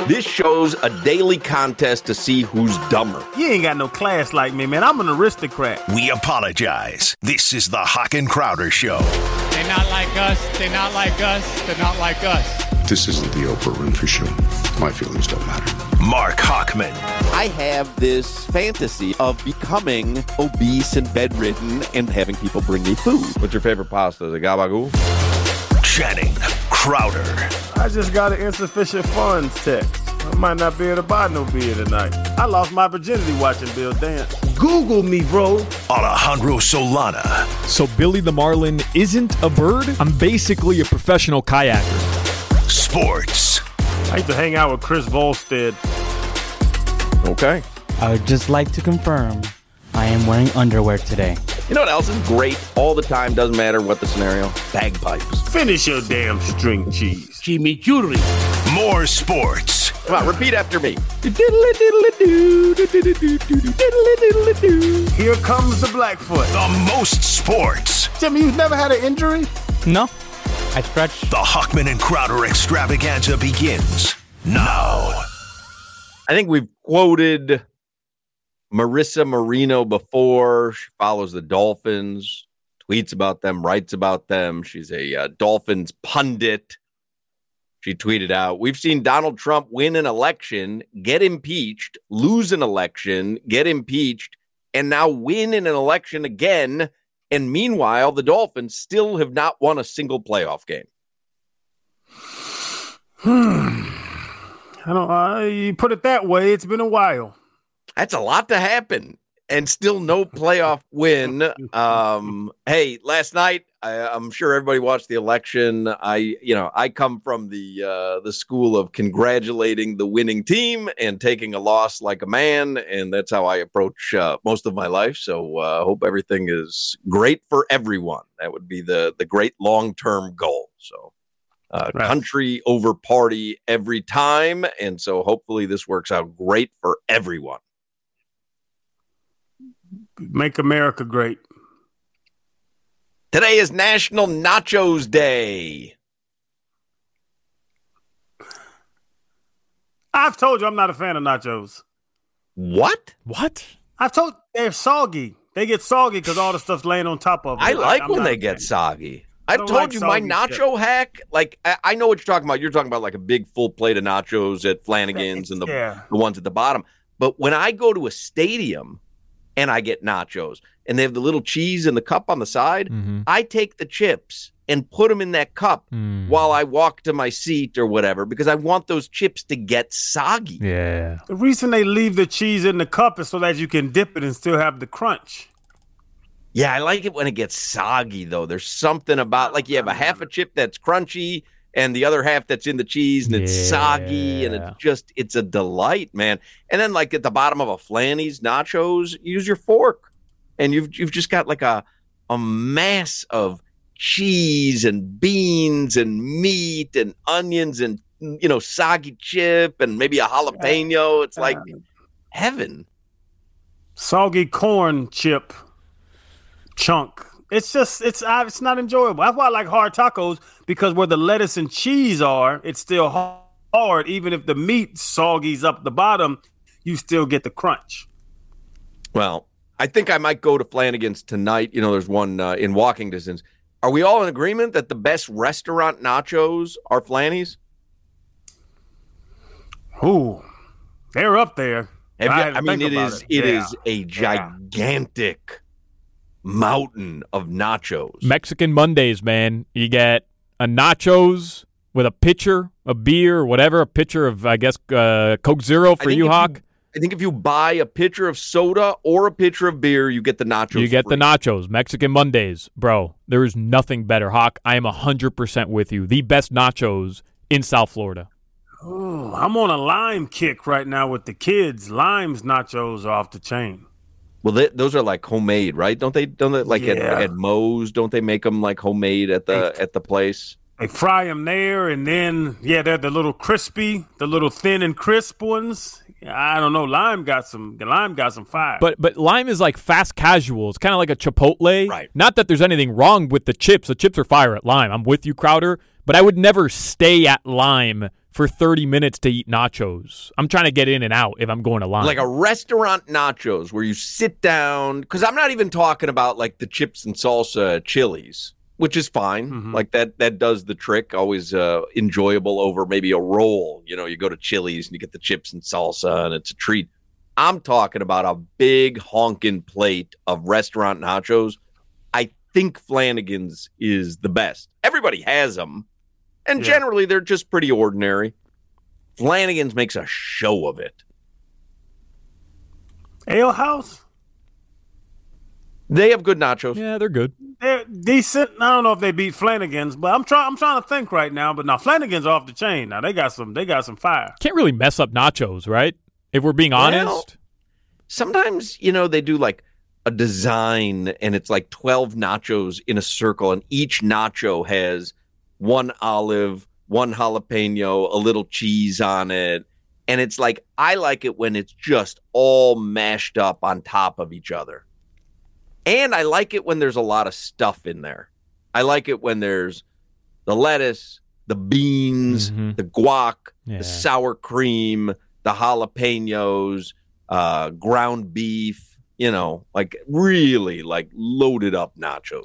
This show's a daily contest to see who's dumber. You ain't got no class like me, man. I'm an aristocrat. We apologize. This is the Hawk and Crowder Show. They're not like us. They're not like us. They're not like us. This isn't the Oprah Winfrey Show. My feelings don't matter. Mark Hockman. I have this fantasy of becoming obese and bedridden and having people bring me food. What's your favorite pasta? The gabagool? Channing Crowder. I just got an insufficient funds text. I might not be able to buy no beer tonight. I lost my virginity watching Bill dance. Google me, bro. Alejandro Solana. So Billy the Marlin isn't a bird? I'm basically a professional kayaker. Sports. I used to hang out with Chris Volstead. Okay. I would just like to confirm I am wearing underwear today. You know what else is great all the time? Doesn't matter what the scenario. Bagpipes. Finish your damn string cheese. Chimichurri. More sports. Come on, repeat after me. Here comes the Blackfoot. The most sports. Jimmy, you've never had an injury? No, I stretched. The Hockman and Crowder extravaganza begins now. I think we've quoted Marissa Marino before. She follows the Dolphins, tweets about them, writes about them. She's a Dolphins pundit. She tweeted out, "We've seen Donald Trump win an election, get impeached, lose an election, get impeached, and now win in an election again. And meanwhile, the Dolphins still have not won a single playoff game." You put it that way, it's been a while. That's a lot to happen, and still no playoff win. Hey, last night, I'm sure everybody watched the election. I come from the school of congratulating the winning team and taking a loss like a man, and that's how I approach most of my life. So I hope everything is great for everyone. That would be the great long-term goal. So country over party every time, and so hopefully this works out great for everyone. Make America great. Today is National Nachos Day. I've told you I'm not a fan of nachos. What? I've told they're soggy. They get soggy because all the stuff's laying on top of them. I like when they get soggy. I've told you my nacho hack. Like I know what you're talking about. You're talking about like a big full plate of nachos at Flanagan's and the ones at the bottom. But when I go to a stadium and I get nachos and they have the little cheese in the cup on the side, I take the chips and put them in that cup while I walk to my seat or whatever, because I want those chips to get soggy. Yeah. The reason they leave the cheese in the cup is so that you can dip it and still have the crunch. Yeah, I like it when it gets soggy, though. There's something about, like, you have a half a chip that's crunchy and the other half that's in the cheese and it's soggy and it's a delight, man. And then, like, at the bottom of a Flanny's nachos, use your fork and you've just got like a mass of cheese and beans and meat and onions and, soggy chip and maybe a jalapeno. It's like heaven. Soggy corn chip chunk. It's not enjoyable. That's why I like hard tacos, because where the lettuce and cheese are, it's still hard. Even if the meat soggies up the bottom, you still get the crunch. Well, I think I might go to Flanagan's tonight. There's one in walking distance. Are we all in agreement that the best restaurant nachos are Flanny's? Ooh, they're up there. It is a gigantic mountain of nachos. Mexican Mondays, man. You get a nachos with a pitcher of beer or whatever, a pitcher of, I guess, Coke Zero for you, Hawk. I think if you buy a pitcher of soda or a pitcher of beer, you get the nachos. You get the nachos. Mexican Mondays, bro. There is nothing better, Hawk. I am 100% with you. The best nachos in South Florida. Oh, I'm on a lime kick right now with the kids. Lime's nachos are off the chain. Well, those are like homemade, right? Don't they like at Moe's? Don't they make them like homemade at the place? They fry them there, and then they're the little crispy, the little thin and crisp ones. I don't know. Lime got some fire. But lime is like fast casual. It's kind of like a Chipotle. Right. Not that there's anything wrong with the chips. The chips are fire at Lime. I'm with you, Crowder. But I would never stay at Lime for 30 minutes to eat nachos. I'm trying to get in and out if I'm going to line. Like a restaurant nachos where you sit down, because I'm not even talking about like the chips and salsa at Chili's, which is fine. Mm-hmm. Like that does the trick. Always enjoyable over maybe a roll. You know, you go to Chili's and you get the chips and salsa and it's a treat. I'm talking about a big honking plate of restaurant nachos. I think Flanagan's is the best. Everybody has them. And generally, they're just pretty ordinary. Flanagan's makes a show of it. Ale House? They have good nachos. Yeah, they're good. They're decent. I don't know if they beat Flanagan's, but I'm trying to think right now. But now Flanagan's off the chain. Now they got some fire. Can't really mess up nachos, right? If we're being honest. Well, sometimes, they do like a design and it's like 12 nachos in a circle, and each nacho has one olive, one jalapeno, a little cheese on it. And it's like, I like it when it's just all mashed up on top of each other. And I like it when there's a lot of stuff in there. I like it when there's the lettuce, the beans, the guac, the sour cream, the jalapenos, ground beef, like really like loaded up nachos.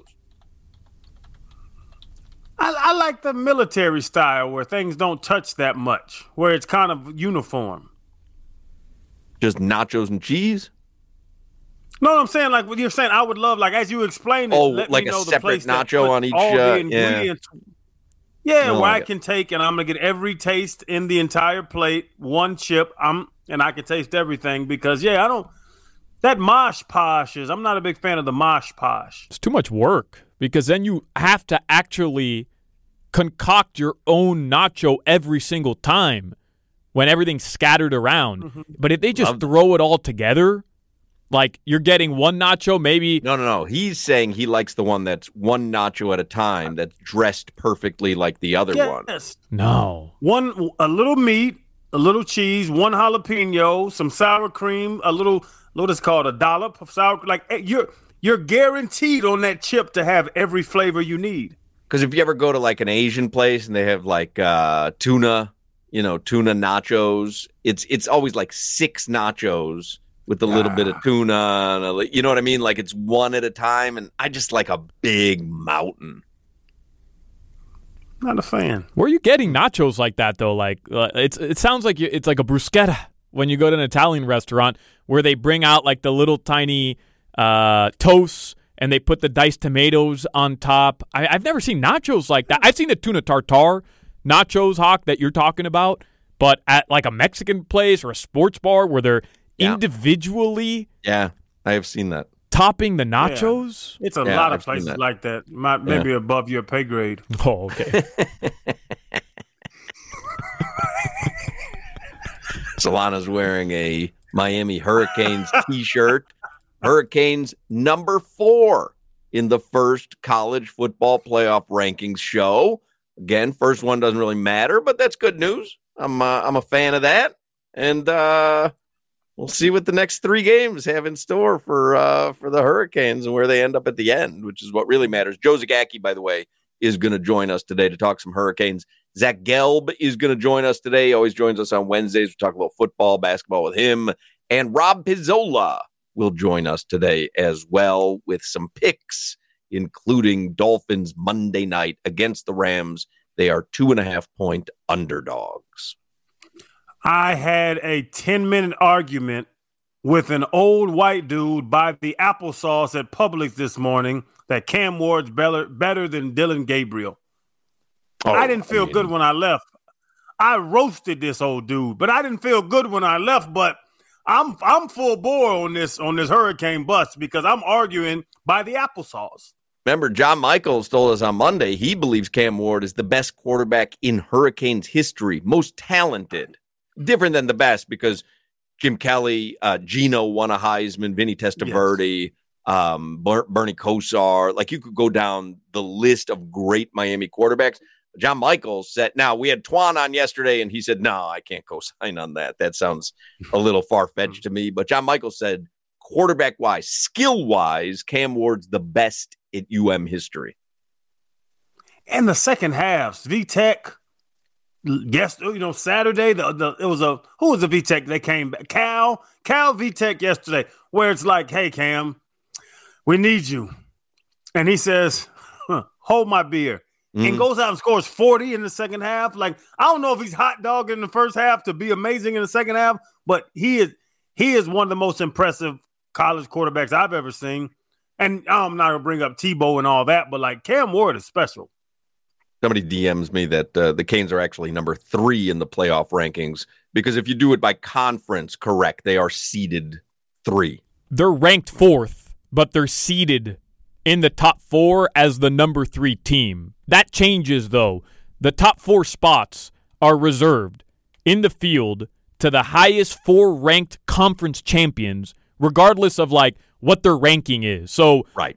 I like the military style where things don't touch that much, where it's kind of uniform. Just nachos and cheese? No, I'm saying like what you're saying. I would love, like as you explained it. Oh, like a separate nacho on each. All the ingredients. Yeah, where I it. can take and I'm gonna get every taste in the entire plate, one chip. And I can taste everything because I don't. That mosh posh I'm not a big fan of the mosh posh. It's too much work because then you have to actually concoct your own nacho every single time when everything's scattered around. But if they just throw it all together, like you're getting one nacho, maybe. No. He's saying he likes the one that's one nacho at a time that's dressed perfectly like the other one. No. A little meat, a little cheese, one jalapeno, some sour cream, a little, what is called a dollop of sour. Like you're guaranteed on that chip to have every flavor you need. Because if you ever go to like an Asian place and they have like tuna, tuna nachos, it's always like 6 nachos with a little bit of tuna. And you know what I mean? Like it's one at a time. And I just like a big mountain. Not a fan. Where are you getting nachos like that, though? Like it sounds like it's like a bruschetta when you go to an Italian restaurant where they bring out like the little tiny toasts and they put the diced tomatoes on top. I've never seen nachos like that. I've seen the tuna tartare nachos, Hawk, that you're talking about, but at like a Mexican place or a sports bar where they're individually I have seen that. topping the nachos. It's a lot of places like that. Maybe above your pay grade. Oh, okay. Solana's wearing a Miami Hurricanes t-shirt. Hurricanes number 4 in the first college football playoff rankings show. Again, first one doesn't really matter, but that's good news. I'm a fan of that, and we'll see what the next 3 games have in store for the Hurricanes and where they end up at the end, which is what really matters. Joe Zagacki, by the way, is going to join us today to talk some Hurricanes. Zach Gelb is going to join us today. He always joins us on Wednesdays. We talk about football, basketball with him. And Rob Pizzola will join us today as well with some picks, including Dolphins Monday night against the Rams. They are 2.5-point underdogs. I had a 10-minute argument with an old white dude by the applesauce at Publix this morning that Cam Ward's better than Dylan Gabriel. I didn't feel good when I left. I roasted this old dude, but I didn't feel good when I left. But I'm full bore on this Hurricane bus because I'm arguing by the applesauce. Remember, John Michaels told us on Monday he believes Cam Ward is the best quarterback in Hurricanes history, most talented. Different than the best because Jim Kelly, Gino won a Heisman, Vinny Testaverde, Bernie Kosar. Like you could go down the list of great Miami quarterbacks. John Michaels said, now we had Twan on yesterday and he said, no, I can't co-sign on that. That sounds a little far-fetched to me. But John Michaels said, quarterback-wise, skill-wise, Cam Ward's the best in UM history. And the second half, Vitek, Yes, Saturday, it was who was the VTech? They came back. Cal VTech yesterday, where it's like, hey, Cam, we need you. And he says, hold my beer. And goes out and scores 40 in the second half. Like, I don't know if he's hot dog in the first half to be amazing in the second half, but he is one of the most impressive college quarterbacks I've ever seen. And I'm not going to bring up Tebow and all that, but like Cam Ward is special. Somebody DMs me that the Canes are actually number 3 in the playoff rankings because if you do it by conference, correct, they are seeded 3. They're ranked 4th, but they're seeded in the top 4 as the number 3 team. That changes, though. The top 4 spots are reserved in the field to the highest 4 ranked conference champions, regardless of like what their ranking is. So right.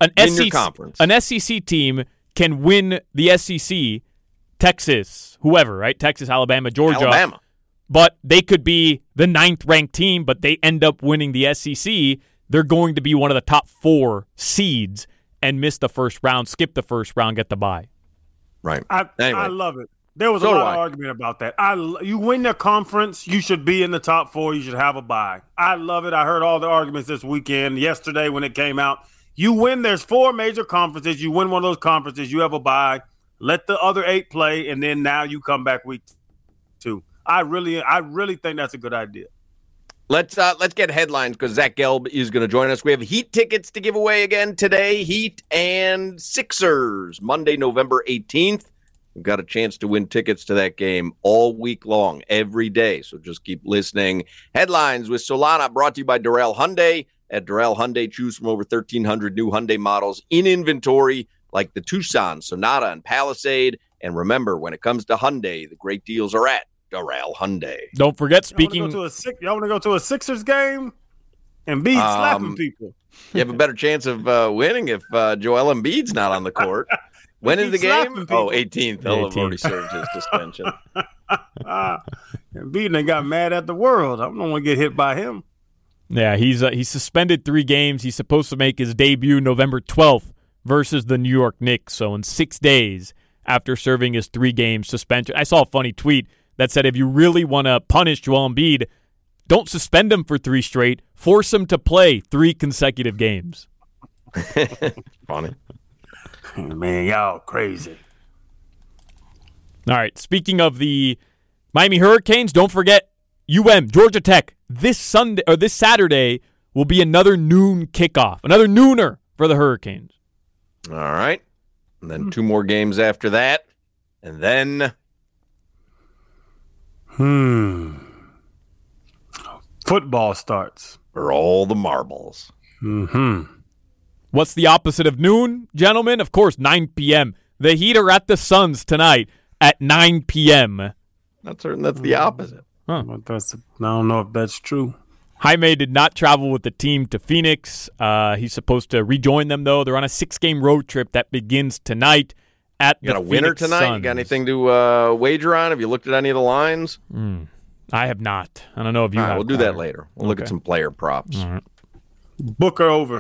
an SEC team can win the SEC, Texas, whoever, right? Texas, Alabama, Georgia. But they could be the 9th ranked team, but they end up winning the SEC. They're going to be one of the top 4 seeds and miss the first round, skip the first round, get the bye. Right. I love it. There was a lot of argument about that. You win the conference, you should be in the top 4. You should have a bye. I love it. I heard all the arguments this weekend, yesterday when it came out. You win. There's 4 major conferences. You win one of those conferences, you have a bye. Let the other 8 play, and then now you come back week 2. I really think that's a good idea. Let's get headlines because Zach Gelb is going to join us. We have Heat tickets to give away again today. Heat and Sixers, Monday, November 18th. We've got a chance to win tickets to that game all week long, every day. So just keep listening. Headlines with Solana brought to you by Darrell Hyundai. At Darrell Hyundai, choose from over 1,300 new Hyundai models in inventory, like the Tucson, Sonata, and Palisade. And remember, when it comes to Hyundai, the great deals are at Darrell Hyundai. Don't forget, y'all want to go to a Sixers game and be slapping people? You have a better chance of winning if Joel Embiid's not on the court. When is the game? 18th. He'll have already served his suspension. Embiid, they got mad at the world. I don't want to get hit by him. Yeah, he's suspended 3 games. He's supposed to make his debut November 12th versus the New York Knicks. So in 6 days after serving his 3-game suspension. I saw a funny tweet that said if you really want to punish Joel Embiid, don't suspend him for 3 straight. Force him to play 3 consecutive games. Funny. Man, y'all crazy. All right, speaking of the Miami Hurricanes, don't forget Georgia Tech. This Saturday will be another noon kickoff, another nooner for the Hurricanes. All right. And then 2 more games after that. And then football starts. For all the marbles. What's the opposite of noon, gentlemen? Of course, 9 p.m. The Heat are at the Suns tonight at 9 p.m. Not certain that's the opposite. Huh. I don't know if that's true. Jaime did not travel with the team to Phoenix. He's supposed to rejoin them, though. They're on a 6-game road trip that begins tonight at the Phoenix Suns. You got a winner tonight? You got anything to wager on? Have you looked at any of the lines? I have not. I don't know if you have. We'll do that later. We'll look at some player props. All right. Booker over.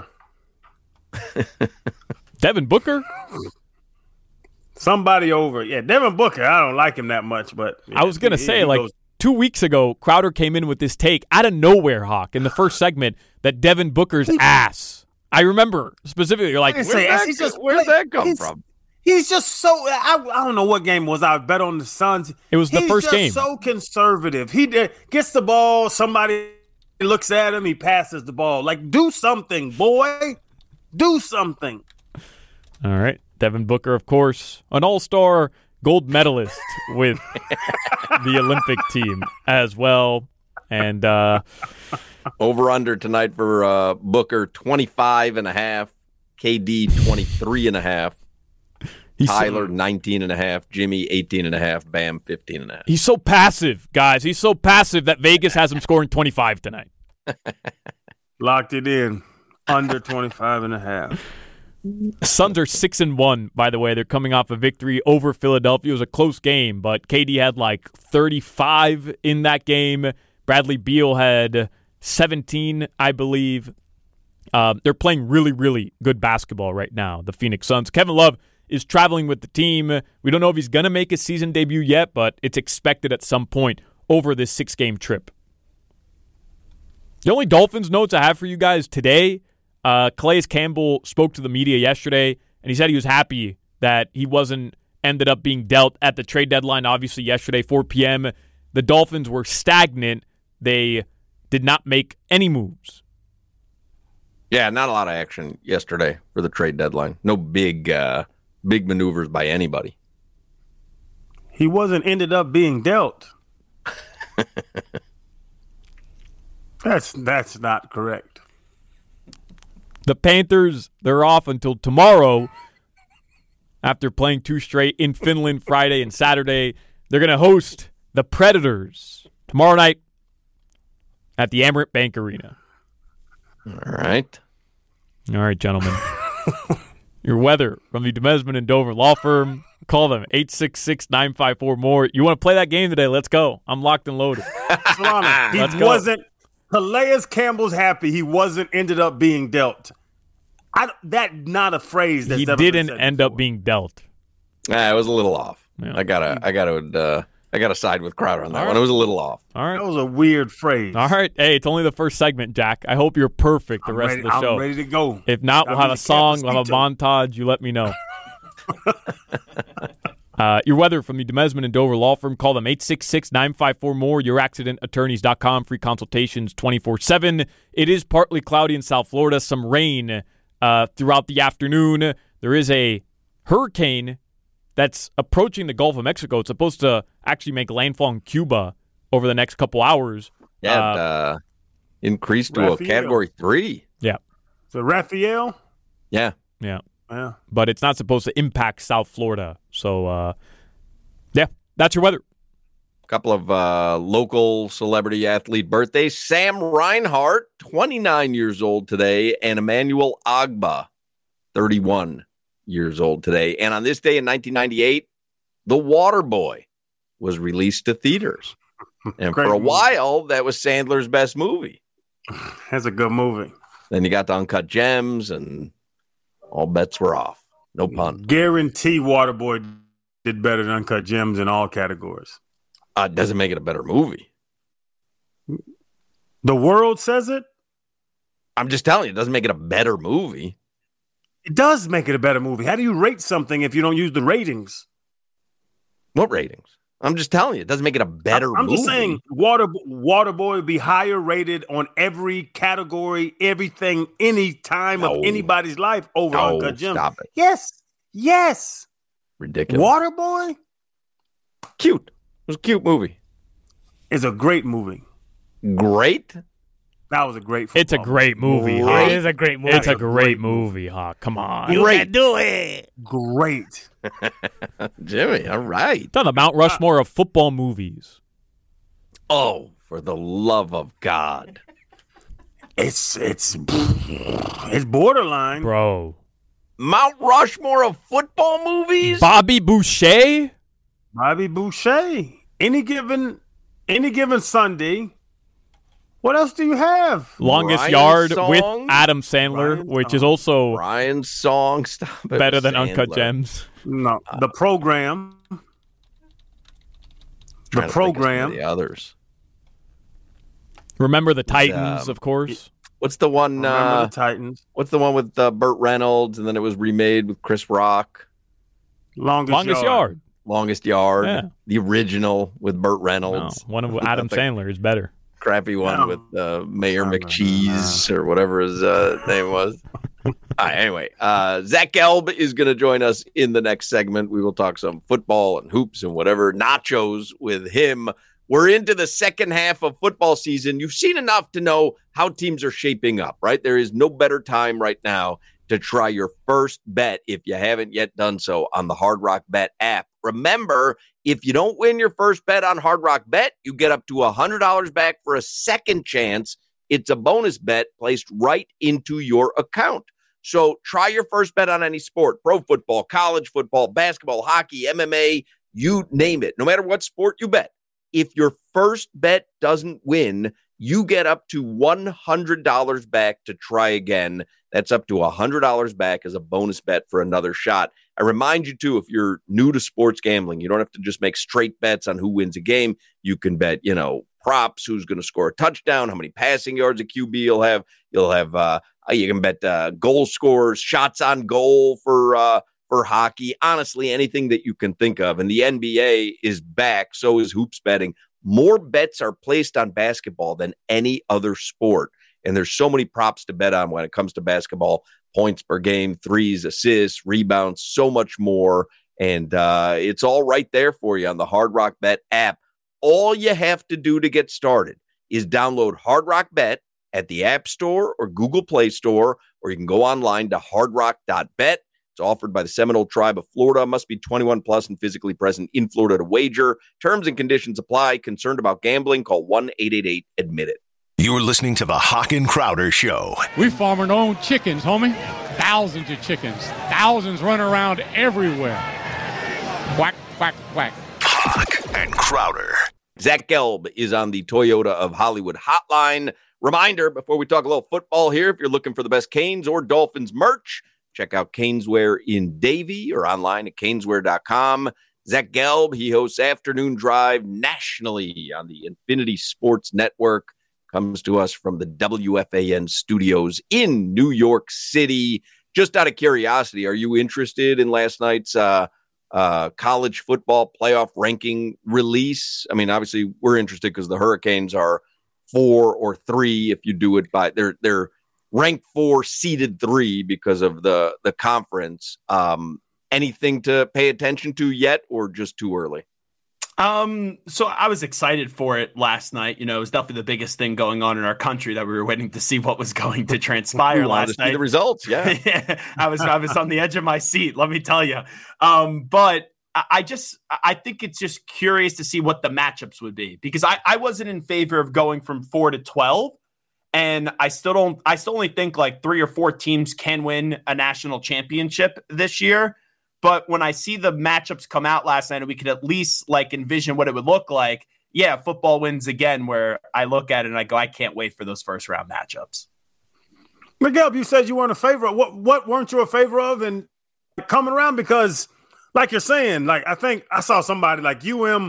Devin Booker? Somebody over. Yeah, Devin Booker. I don't like him that much, but I was going to say, like, 2 weeks ago, Crowder came in with this take out of nowhere, Hawk, in the first segment that Devin Booker's ass. I remember specifically, you're like, where's that come from? He's just so, I don't know what game it was. I bet on the Suns. It was the first game. He's just so conservative. He gets the ball, somebody looks at him, he passes the ball. Like, do something, boy. Do something. All right. Devin Booker, of course, an all-star gold medalist with the Olympic team as well. And over-under tonight for Booker, 25.5. KD, 23.5. Tyler, 19.5. Jimmy, 18.5. Bam, 15.5. He's so passive, guys. He's so passive that Vegas has him scoring 25 tonight. Locked it in. Under 25.5. Suns are 6-1, by the way. They're coming off a victory over Philadelphia. It was a close game, but KD had like 35 in that game. Bradley Beal had 17, I believe. They're playing really, really good basketball right now, the Phoenix Suns. Kevin Love is traveling with the team. We don't know if he's going to make his season debut yet, but it's expected at some point over this 6-game trip. The only Dolphins notes I have for you guys today, Calais Campbell spoke to the media yesterday, and he said he was happy that he wasn't ended up being dealt at the trade deadline. Obviously, yesterday, 4 p.m., the Dolphins were stagnant. They did not make any moves. Yeah, not a lot of action yesterday for the trade deadline. No big maneuvers by anybody. He wasn't ended up being dealt. That's not correct. The Panthers, they're off until tomorrow after playing 2 straight in Finland Friday and Saturday. They're going to host the Predators tomorrow night at the Amerant Bank Arena. All right, gentlemen. Your weather from the Demesman and Dover Law Firm. Call them, 866-954-MORE. You want to play that game today? Let's go. I'm locked and loaded. Calais Campbell's happy he wasn't ended up being dealt. Not a phrase that's he didn't end up being dealt. It was a little off. Yeah. I gotta side with Crowder on that one. It was a little off. All right. That was a weird phrase. All right. Hey, it's only the first segment, Jack. I hope you're perfect the rest of the show. I'm ready to go. If not, we'll have a song, we'll have a montage. You let me know. Your weather from the Demesman and Dover Law Firm. Call them 866-954-MORE. YourAccidentAttorneys.com. Free consultations 24/7. It is partly cloudy in South Florida. Some rain throughout the afternoon. There is a hurricane that's approaching the Gulf of Mexico. It's supposed to actually make landfall in Cuba over the next couple hours. Yeah, increased to a Category 3. Yeah. So Raphael? Yeah. Yeah. But it's not supposed to impact South Florida. So, that's your weather. A couple of local celebrity athlete birthdays. Sam Reinhart, 29 years old today, and Emmanuel Agba, 31 years old today. And on this day in 1998, The Waterboy was released to theaters. And for a while, that was Sandler's best movie. That's a good movie. Then you got to Uncut Gems, and all bets were off. No pun. Guarantee Waterboy did better than Uncut Gems in all categories. Doesn't make it a better movie. The world says it? I'm just telling you, it doesn't make it a better movie. It does make it a better movie. How do you rate something if you don't use the ratings? What ratings? I'm just telling you, it doesn't make it a better movie. I'm just saying, Waterboy would be higher rated on every category, everything, any time of anybody's life over Uncut Gems. Stop it. Yes. Ridiculous. Waterboy? Cute. It was a cute movie. It's a great movie. Great? That was a great It's a great movie. Great. It is a great movie. It's a great movie, Hawk. Come on. You can do it. Great. Jimmy, all right. It's on the Mount Rushmore of football movies. Oh, for the love of God. It's borderline. Bro. Mount Rushmore of football movies? Bobby Boucher? Bobby Boucher. Any given Sunday. What else do you have? Longest Ryan's Yard song? with Adam Sandler, which is also Ryan's song. Stop it. better than Sandler. Uncut Gems. No, the program. The program. The others. Remember the Titans, of course. What's the one? Remember the Titans. What's the one with Burt Reynolds, and then it was remade with Chris Rock? Longest Yard. Longest Yard. Yeah. The original with Burt No, Reynolds. one of Adam Sandler is better. Crappy one with Mayor McCheese or whatever his name was. Anyway, Zach Gelb is going to join us in the next segment. We will talk some football and hoops and whatever, nachos with him. We're into the second half of football season. You've seen enough to know how teams are shaping up, right? There is no better time right now to try your first bet if you haven't yet done so on the Hard Rock Bet app. Remember, if you don't win your first bet on Hard Rock Bet, you get up to $100 back for a second chance. It's a bonus bet placed right into your account. So try your first bet on any sport, pro football, college football, basketball, hockey, MMA, you name it. No matter what sport you bet, if your first bet doesn't win, you get up to $100 back to try again. That's up to $100 back as a bonus bet for another shot. I remind you, too, if you're new to sports gambling, you don't have to just make straight bets on who wins a game. You can bet, props, who's going to score a touchdown, how many passing yards a QB you'll have. You can bet goal scores, shots on goal for hockey. Honestly, anything that you can think of. And the NBA is back. So is hoops betting. More bets are placed on basketball than any other sport. And there's so many props to bet on when it comes to basketball. Points per game, threes, assists, rebounds, so much more. And it's all right there for you on the Hard Rock Bet app. All you have to do to get started is download Hard Rock Bet at the App Store or Google Play Store, or you can go online to hardrock.bet. It's offered by the Seminole Tribe of Florida. Must be 21 plus and physically present in Florida to wager. Terms and conditions apply. Concerned about gambling? Call 1-888-ADMIT-IT. You're listening to the Hawk and Crowder Show. We farming our own chickens, homie. Thousands of chickens. Thousands run around everywhere. Quack, quack, quack. Hawk and Crowder. Zach Gelb is on the Toyota of Hollywood hotline. Reminder, before we talk a little football here, if you're looking for the best Canes or Dolphins merch, check out Caneswear in Davie or online at caneswear.com. Zach Gelb, he hosts Afternoon Drive nationally on the Infinity Sports Network. Comes to us from the WFAN studios in New York City. Just out of curiosity, are you interested in last night's college football playoff ranking release? I mean, obviously, we're interested because the Hurricanes are 4 or 3 if you do it by they're ranked 4, seeded 3 because of the conference. Anything to pay attention to yet, or just too early? So I was excited for it last night. It was definitely the biggest thing going on in our country that we were waiting to see what was going to transpire last night. The results, yeah. I was on the edge of my seat, let me tell you. But I think it's just curious to see what the matchups would be, because I wasn't in favor of going from 4 to 12. And I still only think like 3 or 4 teams can win a national championship this year. But when I see the matchups come out last night, and we could at least like envision what it would look like. Yeah, football wins again, where I look at it and I go, I can't wait for those first round matchups. Miguel, you said you weren't a favor of. What weren't you a favor of and coming around? Because like you're saying, like I think I saw somebody like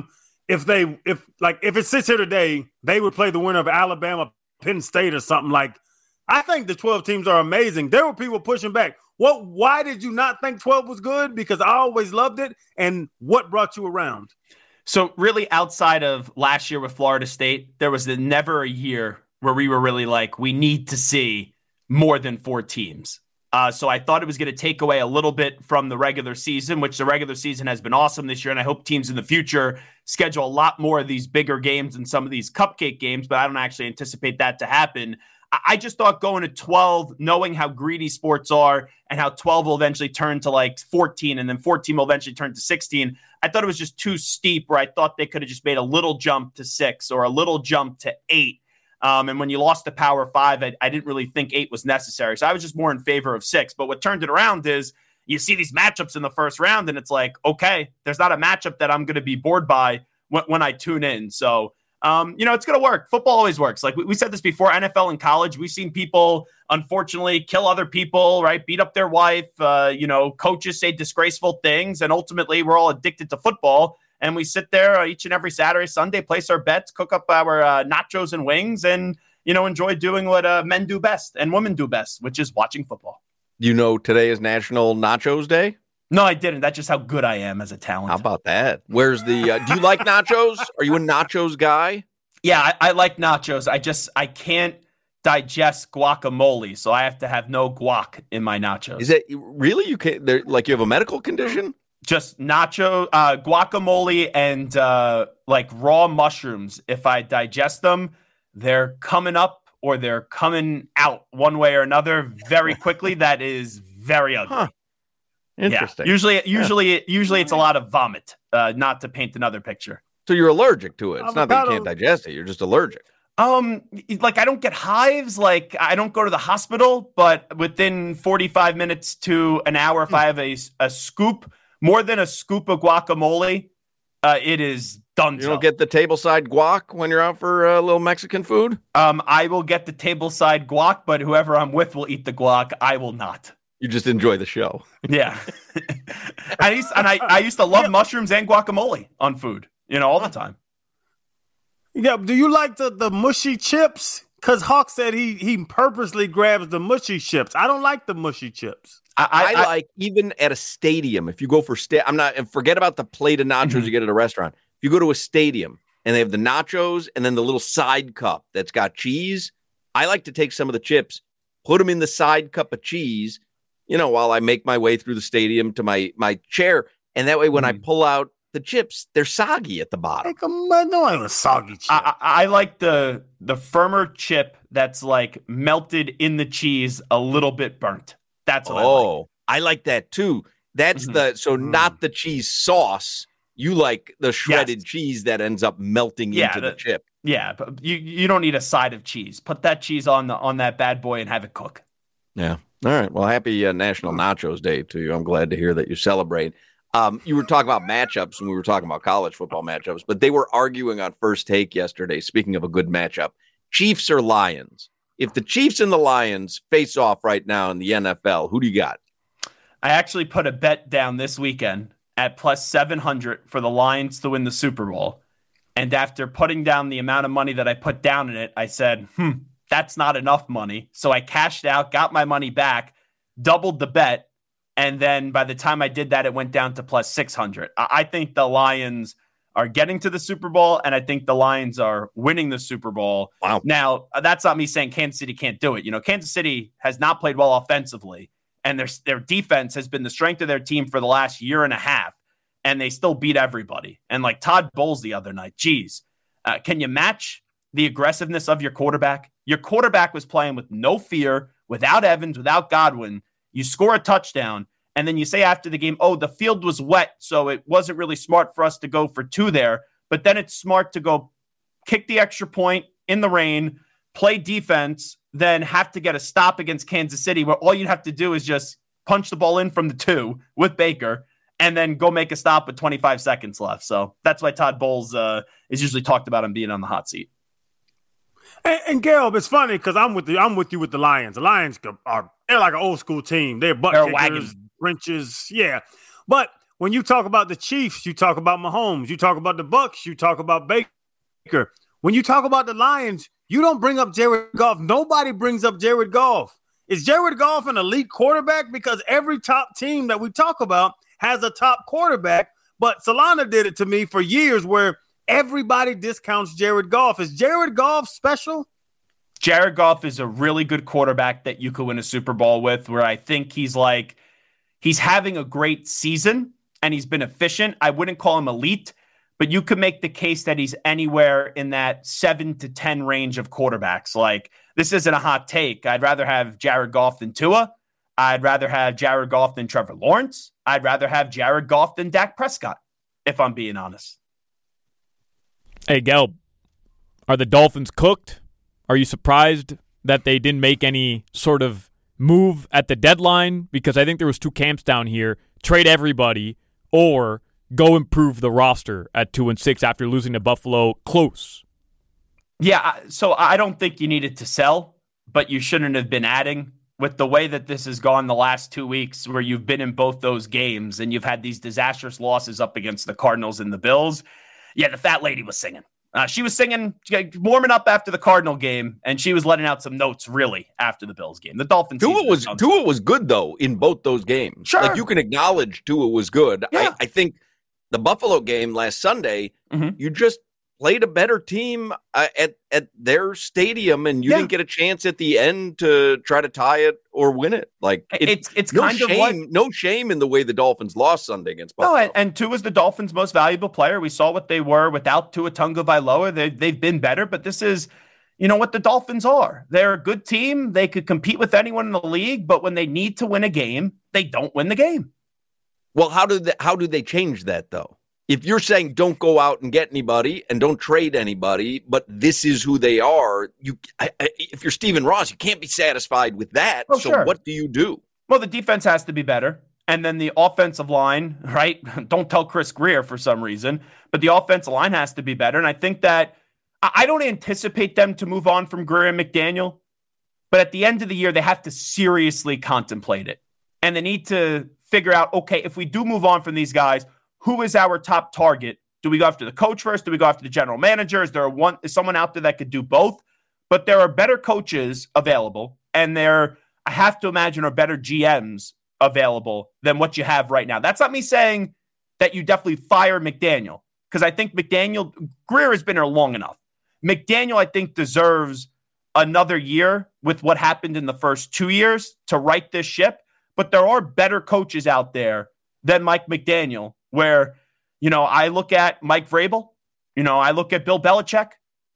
if it sits here today, they would play the winner of Alabama, Penn State or something. Like, I think the 12 teams are amazing. There were people pushing back. Why did you not think 12 was good? Because I always loved it. And what brought you around? So really, outside of last year with Florida State, there was never a year where we were really like, we need to see more than 4 teams. So I thought it was going to take away a little bit from the regular season, which the regular season has been awesome this year. And I hope teams in the future schedule a lot more of these bigger games and some of these cupcake games, but I don't actually anticipate that to happen. I just thought going to 12, knowing how greedy sports are and how 12 will eventually turn to like 14 and then 14 will eventually turn to 16, I thought it was just too steep, where I thought they could have just made a little jump to 6 or a little jump to 8. And when you lost to Power 5, I didn't really think 8 was necessary. So I was just more in favor of 6. But what turned it around is you see these matchups in the first round and it's like, okay, there's not a matchup that I'm going to be bored by when I tune in. So it's going to work. Football always works. Like we said this before, NFL and college, we've seen people, unfortunately, kill other people, right? Beat up their wife. Coaches say disgraceful things. And ultimately, we're all addicted to football. And we sit there each and every Saturday, Sunday, place our bets, cook up our nachos and wings, and, enjoy doing what men do best and women do best, which is watching football. Today is National Nachos Day? No, I didn't. That's just how good I am as a talent. How about that? Where's the do you like nachos? Are you a nachos guy? Yeah, I like nachos. I can't digest guacamole, so I have to have no guac in my nachos. Is it really? You can't, like you have a medical condition? Just guacamole and like raw mushrooms. If I digest them, they're coming up or they're coming out one way or another very quickly. That is very ugly. Huh. Interesting. Yeah. Usually it's a lot of vomit, not to paint another picture. So you're allergic to it. It's not that you can't digest it. You're just allergic. Like I don't get hives. Like I don't go to the hospital, but within 45 minutes to an hour, if I have a scoop, more than a scoop of guacamole, it is Done. You don't get the tableside guac when you're out for a little Mexican food? I will get the tableside guac, but whoever I'm with will eat the guac. I will not. You just enjoy the show. Yeah. I used to love mushrooms and guacamole on food, all the time. Yeah. Do you like the mushy chips? Because Hawk said he purposely grabs the mushy chips. I don't like the mushy chips. I like, even at a stadium, if you go for forget about the plate of nachos you get at a restaurant. If you go to a stadium and they have the nachos and then the little side cup that's got cheese, I like to take some of the chips, put them in the side cup of cheese, while I make my way through the stadium to my chair. And that way, when I pull out the chips, they're soggy at the bottom. No, I was soggy chip. I like the firmer chip that's like melted in the cheese, a little bit burnt. That's what I like. I like that too. That's not the cheese sauce. You like the shredded cheese that ends up melting into the chip. Yeah, but you don't need a side of cheese. Put that cheese on that bad boy and have it cook. Yeah. All right. Well, happy National Nachos Day to you. I'm glad to hear that you celebrate. You were talking about matchups when we were talking about college football matchups, but they were arguing on First Take yesterday. Speaking of a good matchup, Chiefs or Lions? If the Chiefs and the Lions face off right now in the NFL, who do you got? I actually put a bet down this weekend at plus 700 for the Lions to win the Super Bowl. And after putting down the amount of money that I put down in it, I said, that's not enough money. So I cashed out, got my money back, doubled the bet. And then by the time I did that, it went down to plus 600. I think the Lions are getting to the Super Bowl, and I think the Lions are winning the Super Bowl. Wow. Now, that's not me saying Kansas City can't do it. Kansas City has not played well offensively, and their defense has been the strength of their team for the last year and a half, and they still beat everybody. And like Todd Bowles the other night, can you match the aggressiveness of your quarterback? Your quarterback was playing with no fear, without Evans, without Godwin. You score a touchdown, and then you say after the game, the field was wet, so it wasn't really smart for us to go for 2 there. But then it's smart to go kick the extra point in the rain, play defense, then have to get a stop against Kansas City, where all you'd have to do is just punch the ball in from the 2 with Baker, and then go make a stop with 25 seconds left. So that's why Todd Bowles is usually talked about him being on the hot seat. And Gail, it's funny because I'm with you with the Lions. The Lions they're like an old school team. They're butt kickers, wrenches, yeah. But when you talk about the Chiefs, you talk about Mahomes. You talk about the Bucs. You talk about Baker. When you talk about the Lions, you don't bring up Jared Goff. Nobody brings up Jared Goff. Is Jared Goff an elite quarterback? Because every top team that we talk about has a top quarterback. But Solana did it to me for years where everybody discounts Jared Goff. Is Jared Goff special? Jared Goff is a really good quarterback that you could win a Super Bowl with, where I think he's having a great season and he's been efficient. I wouldn't call him elite, but you could make the case that he's anywhere in that 7 to 10 range of quarterbacks. Like, this isn't a hot take. I'd rather have Jared Goff than Tua. I'd rather have Jared Goff than Trevor Lawrence. I'd rather have Jared Goff than Dak Prescott, if I'm being honest. Hey, Gelb, are the Dolphins cooked? Are you surprised that they didn't make any sort of move at the deadline? Because I think there was 2 camps down here. Trade everybody or go improve the roster at 2-6 after losing to Buffalo close. Yeah, so I don't think you needed to sell, but you shouldn't have been adding. With the way that this has gone the last 2 weeks, where you've been in both those games and you've had these disastrous losses up against the Cardinals and the Bills. Yeah, the fat lady was singing. She was singing, warming up after the Cardinal game, and she was letting out some notes, really, after the Bills game. The Dolphins. Tua was good, though, in both those games. Sure. Like, you can acknowledge Tua was good. Yeah. I think the Buffalo game last Sunday, you just played a better team at their stadium, and you didn't get a chance at the end to try to tie it or win it. Like, it's no kind shame, of like, no shame in the way the Dolphins lost Sunday against Buffalo. No, and Tua was the Dolphins' most valuable player. We saw what they were without Tua Tagovailoa. They've been better, but this is, what the Dolphins are. They're a good team. They could compete with anyone in the league, but when they need to win a game, they don't win the game. Well, how do they change that, though? If you're saying don't go out and get anybody and don't trade anybody, but this is who they are, if you're Stephen Ross, you can't be satisfied with that. Oh, so sure. What do you do? Well, the defense has to be better. And then the offensive line, right? Don't tell Chris Grier for some reason, but the offensive line has to be better. And I think that I don't anticipate them to move on from Grier and McDaniel, but at the end of the year, they have to seriously contemplate it. And they need to figure out, okay, if we do move on from these guys, who is our top target? Do we go after the coach first? Do we go after the general manager? Is someone out there that could do both? But there are better coaches available, and I have to imagine, are better GMs available than what you have right now. That's not me saying that you definitely fire McDaniel, because I think Grier has been here long enough. McDaniel, I think, deserves another year with what happened in the first 2 years to right this ship. But there are better coaches out there than Mike McDaniel, where, I look at Mike Vrabel, I look at Bill Belichick.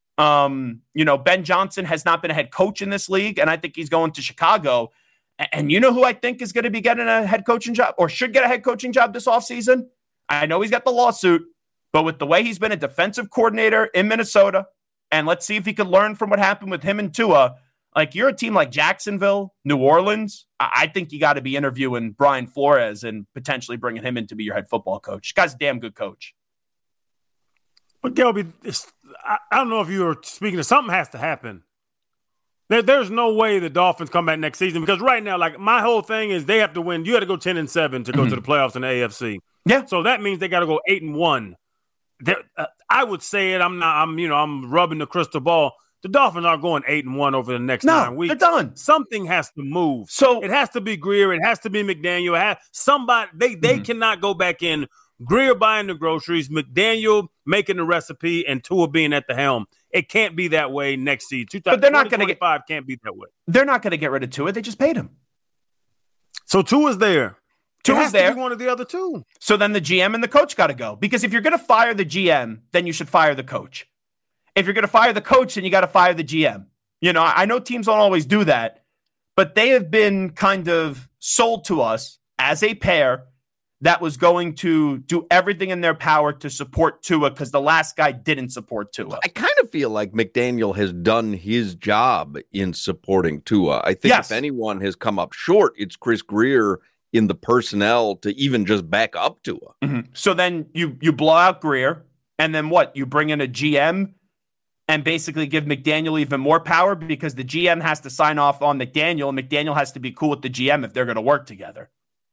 Ben Johnson has not been a head coach in this league, and I think he's going to Chicago. And you know who I think is going to be getting a head coaching job, or should get a head coaching job this offseason? I know he's got the lawsuit, but with the way he's been a defensive coordinator in Minnesota, and let's see if he could learn from what happened with him and Tua. Like, you're a team like Jacksonville, New Orleans. I think you got to be interviewing Brian Flores and potentially bringing him in to be your head football coach. This guy's a damn good coach. But Gelby, I don't know if you were speaking of something has to happen. There's no way the Dolphins come back next season, because right now, like, my whole thing is they have to win. You had to go 10-7 to go to the playoffs in the AFC. Yeah. So that means they got to go 8-1. I would say it. I'm rubbing the crystal ball. The Dolphins are going 8-1 over the next 9 weeks. They're done. Something has to move. So it has to be Grier. It has to be McDaniel. Somebody. They cannot go back in. Grier buying the groceries, McDaniel making the recipe, and Tua being at the helm. It can't be that way next season. But they're not going to get 5. Can't be that way. They're not going to get rid of Tua. They just paid him. So Tua's there. Tua's there. To be one of the other two. So then the GM and the coach got to go, because if you're going to fire the GM, then you should fire the coach. If you're going to fire the coach, then you got to fire the GM. I know teams don't always do that, but they have been kind of sold to us as a pair that was going to do everything in their power to support Tua, because the last guy didn't support Tua. I kind of feel like McDaniel has done his job in supporting Tua. I think if anyone has come up short, it's Chris Grier in the personnel to even just back up Tua. Mm-hmm. So then you blow out Grier, and then what? You bring in a GM and basically give McDaniel even more power, because the GM has to sign off on McDaniel, and McDaniel has to be cool with the GM if they're going to work together.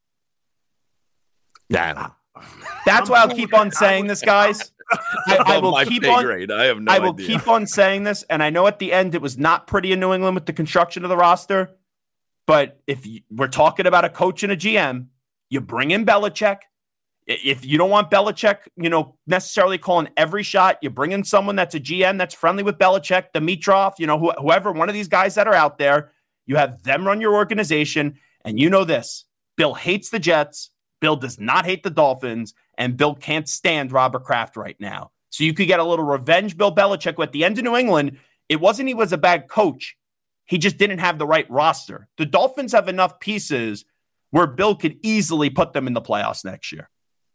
Yeah. That's why I'll keep on saying this, guys. I will keep on. I have no idea. I will keep on saying this, and I know at the end it was not pretty in New England with the construction of the roster. But if we're talking about a coach and a GM, you bring in Belichick. If you don't want Belichick, necessarily calling every shot, you bring in someone that's a GM that's friendly with Belichick, Dimitrov, whoever, one of these guys that are out there. You have them run your organization, and you know this: Bill hates the Jets. Bill does not hate the Dolphins, and Bill can't stand Robert Kraft right now. So you could get a little revenge Bill Belichick, who at the end of New England, it wasn't he was a bad coach. He just didn't have the right roster. The Dolphins have enough pieces where Bill could easily put them in the playoffs next year.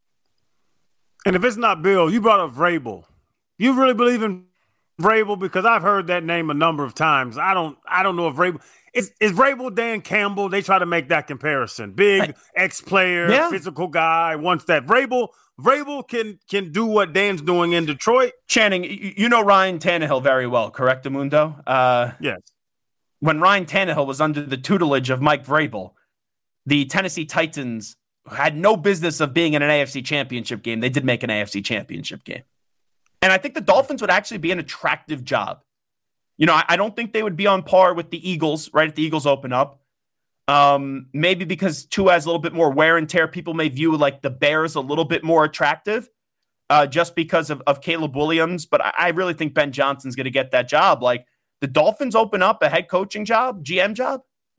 And if it's not Bill, you brought up Vrabel. You really believe in Vrabel? Because I've heard that name a number of times. I don't know if Vrabel is Vrabel Dan Campbell. They try to make that comparison. Big ex-player, physical guy, wants that. Vrabel can do what Dan's doing in Detroit. Channing, you know Ryan Tannehill very well, correct, Amundo? Yes. When Ryan Tannehill was under the tutelage of Mike Vrabel, the Tennessee Titans had no business of being in an AFC championship game. They did make an AFC championship game. And I think the Dolphins would actually be an attractive job. I don't think they would be on par with the Eagles, right if the Eagles open up. Maybe because Tua has a little bit more wear and tear. People may view like the Bears a little bit more attractive just because of Caleb Williams. But I really think Ben Johnson's going to get that job. Like, the Dolphins open up a head coaching job, GM job.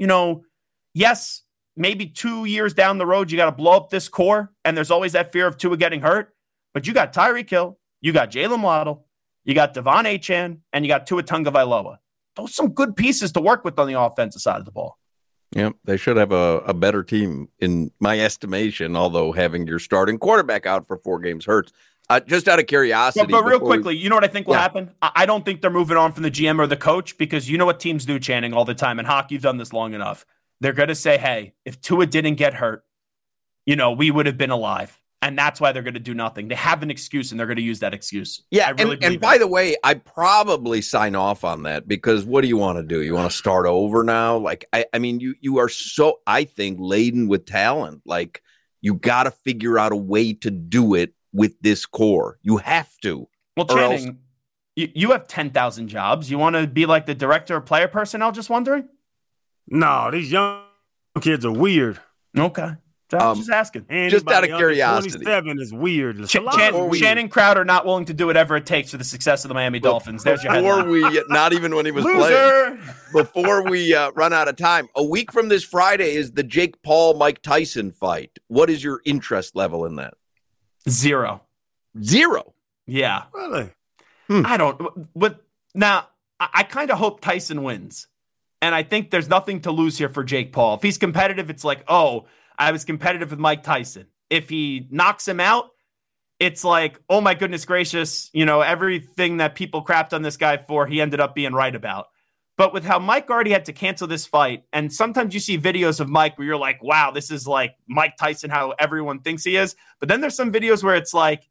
Yes, maybe 2 years down the road, you got to blow up this core. And there's always that fear of Tua getting hurt. But you got Tyreek Hill, you got Jalen Waddle, you got Devon Achane, and you got Tua Tagovailoa. Those are some good pieces to work with on the offensive side of the ball. Yeah, they should have a better team in my estimation, although having your starting quarterback out for 4 games hurts. Just out of curiosity. But real quickly, you know what I think will happen? I don't think they're moving on from the GM or the coach, because you know what teams do, Channing, all the time. In hockey, you've done this long enough. They're going to say, hey, if Tua didn't get hurt, we would have been alive. And that's why they're going to do nothing. They have an excuse, and they're going to use that excuse. Yeah, really and by the way, I probably sign off on that because what do you want to do? You want to start over now? Like, I mean, you are so, I think, laden with talent. Like, you got to figure out a way to do it with this core. You have to. Well, Channing, you have 10,000 jobs. You want to be like the director of player personnel? Just wondering. No, these young kids are weird. Okay. Just asking. Just out of curiosity. 27 is weird. Channing Crowder not willing to do whatever it takes for the success of the Miami Dolphins. There's your headline. Not even when he was Loser. playing. Before we run out of time, a week from this Friday is the Jake Paul, Mike Tyson fight. What is your interest level in that? 0. Yeah. Really? I don't. But now, I kind of hope Tyson wins. And I think there's nothing to lose here for Jake Paul. If he's competitive, it's like, oh, I was competitive with Mike Tyson. If he knocks him out, it's like, oh my goodness gracious, everything that people crapped on this guy for, he ended up being right about. But with how Mike already had to cancel this fight, and sometimes you see videos of Mike where you're like, wow, this is like Mike Tyson, how everyone thinks he is. But then there's some videos where it's like,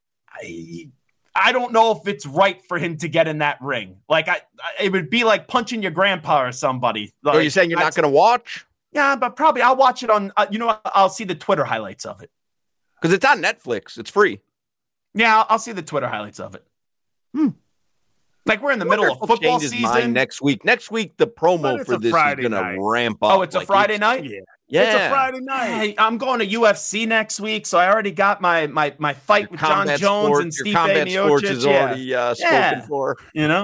I don't know if it's right for him to get in that ring. Like, it would be like punching your grandpa or somebody. Like, are you saying you're not going to watch? Yeah, but probably I'll watch it on, I'll see the Twitter highlights of it. Because it's on Netflix. It's free. Yeah, I'll see the Twitter highlights of it. Like, we're in the middle of football season. Next week, the promo for this is going to ramp up. Oh, it's a Friday night? Yeah. It's a Friday night. Hey, I'm going to UFC next week, so I already got my fight with John Jones and Stipe Miocic. Your Combat Sports is already spoken for.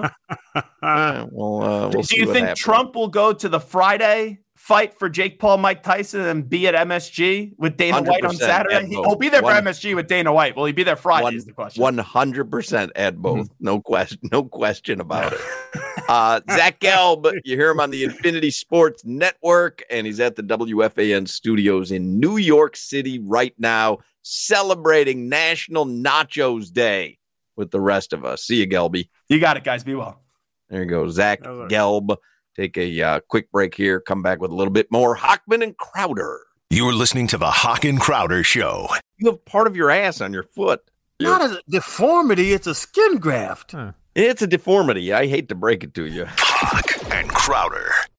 We'll do you think Trump will go to the Friday fight for Jake Paul, Mike Tyson, and be at MSG with Dana White on Saturday? He'll be there for MSG with Dana White. Will he be there Friday is the question. 100% at both. No question about it. Zach Gelb, you hear him on the Infinity Sports Network, and he's at the WFAN studios in New York City right now, celebrating National Nachos Day with the rest of us. See you, Gelby. You got it, guys. Be well. There you go. Zach Gelb. Take a quick break here. Come back with a little bit more Hochman and Crowder. You're listening to the Hoch and Crowder Show. You have part of your ass on your foot. Not a deformity. It's a skin graft. It's a deformity. I hate to break it to you. Hoch and Crowder.